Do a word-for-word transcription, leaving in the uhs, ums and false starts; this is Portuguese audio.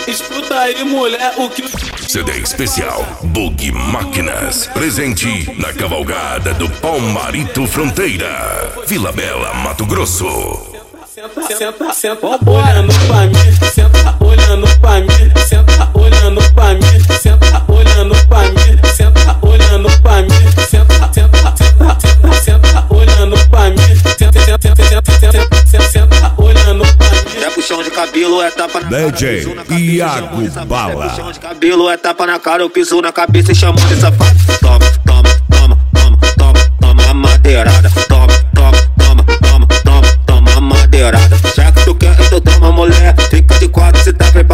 Escuta aí, mulher, o que... C D especial Bug Máquinas, presente na cavalgada do Palmarito Fronteira, Vila Bela, Mato Grosso. Senta, senta, senta, olhando pra mim, senta, olhando pra mim, senta, olhando pra mim, senta, olhando pra mim, senta, olhando pra mim, senta, senta, senta, senta, senta, olhando pra mim, senta, senta, senta, senta, senta, olhando pra mim. É puxão de cabelo, é tapa na cara. D J Iago Bala. É puxão de cabelo, é tapa na cara, eu piso na cabeça e chamo de safado. Toma, toma, toma, toma, toma, toma a madeirada. Toma, toma, toma, toma, toma, toma a madeirada. Já que tu quer, então toma, mulher. Fica de quatro, cê tá preparado.